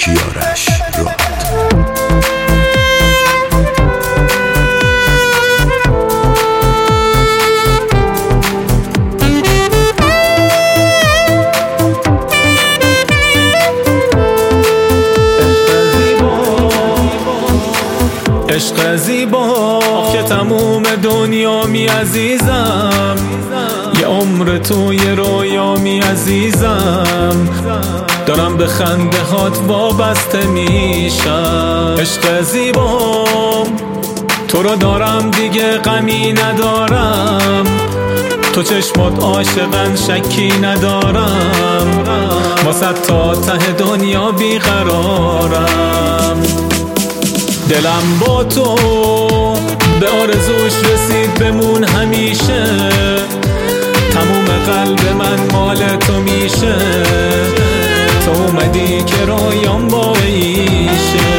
کیارش راد. عشق زیبا که تموم دنیا می عزیزم، یه عمر تو یه رویا می عزیزم، دارم به خنده هات وابسته میشم. عشق زیبا تو رو دارم دیگه غمی ندارم، تو چشمات عاشقن شکی ندارم، واسه تا ته دنیا بیقرارم. دلم با تو به آرزوش رسید بمون همیشه، تموم قلب من مال تو میشه، تو اومدی که رویام باعیشه.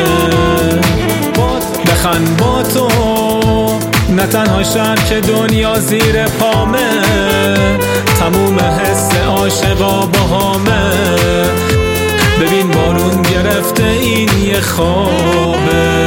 بخند با تو نه تنها شهر که دنیا زیر پامه، تموم حس عاشقا باهامه. ببین بارون گرفته این یه خوابه.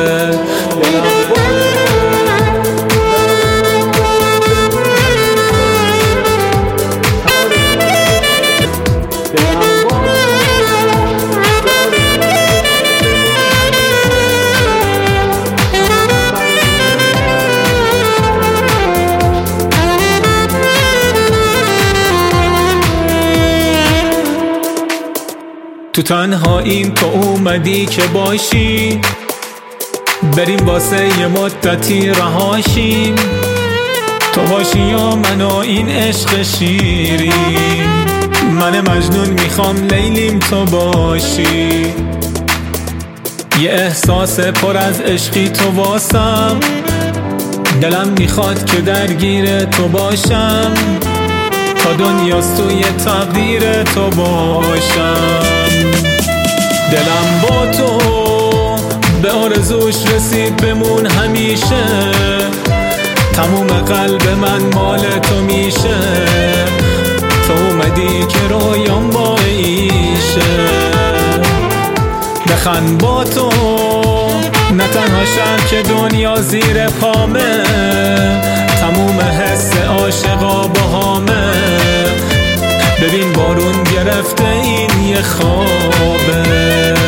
تو تنهاییم تو اومدی که باشی، بریم واسه یه مدتی رهاشیم، تو باشی یا من و این عشق شیرین. من مجنون میخوام لیلیم تو باشی، یه احساس پر از عشقی تو واسم، دلم میخواد که درگیر تو باشم، تا دنیاست توی تقدیر تو باشم. دلم با تو به آرزوش رسید بمون همیشه، تموم قلب من مال تو میشه، تو اومدی که رویام باعیشه. بخند با تو نه تنها شهر که دنیا زیر پامه، تموم حس عاشقا باهامه. ببین بارون گرفته این یه خوابه.